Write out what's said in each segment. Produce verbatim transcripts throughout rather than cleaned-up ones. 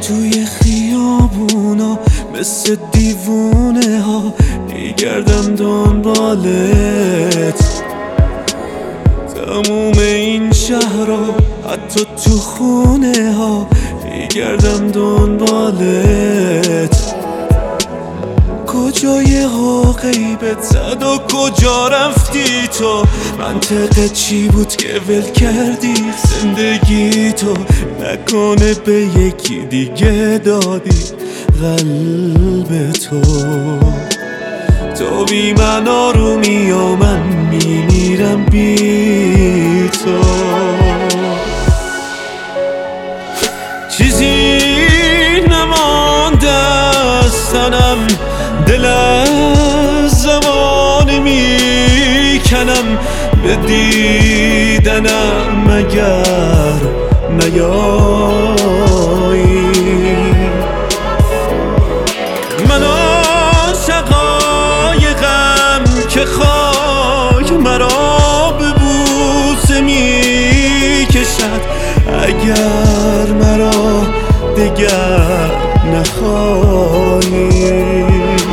توی خیابونا مثل دیوونه ها میگردم دنبالت، تموم این شهرها حتی تو خونه ها میگردم دنبالت. کجای ها غیبت زد و کجا رفتی تو؟ منطقه چی بود که ول کردی زندگی تو؟ نکنه به یکی دیگه دادی قلب تو؟ تو بی من آرومی و من میمیرم بی تو. چیزی نمانده از تنم، دل از زمان میکنم به دیدنم مگر نیایی. من عاشقایقم که خاک مرا به بوسه میکشد اگر مرا دگر نخواهی.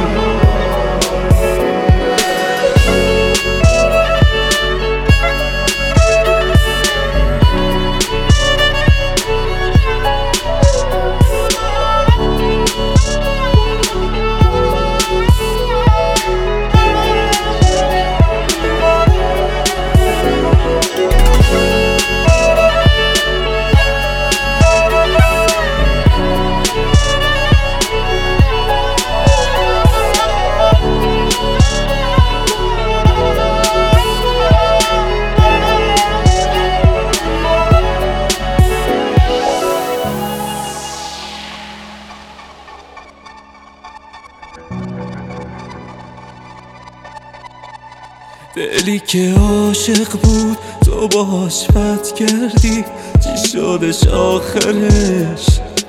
دلی که عاشق بود تو باهاش بد کردی، چی شدش آخرش؟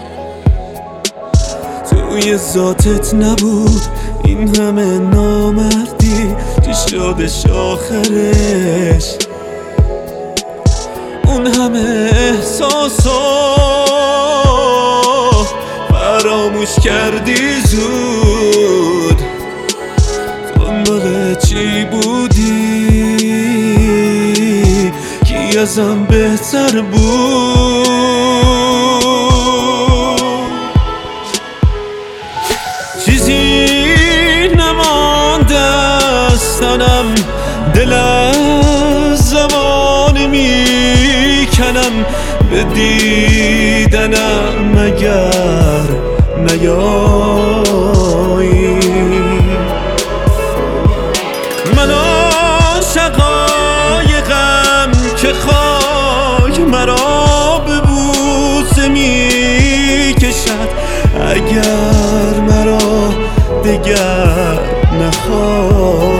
توی ذاتت نبود این همه نامردی، چی شدش آخرش؟ اون همه احساسا فراموش کردی زود، دنبال چی بودی؟ کی ازم بهتر بود؟ چیزی نمانده از تنم، دل از زمان میکنم به دیدنم مگر نیایی. من عاشقایقم که خاک مرا به بوسه میکشد اگر مرا دگر نخواهی.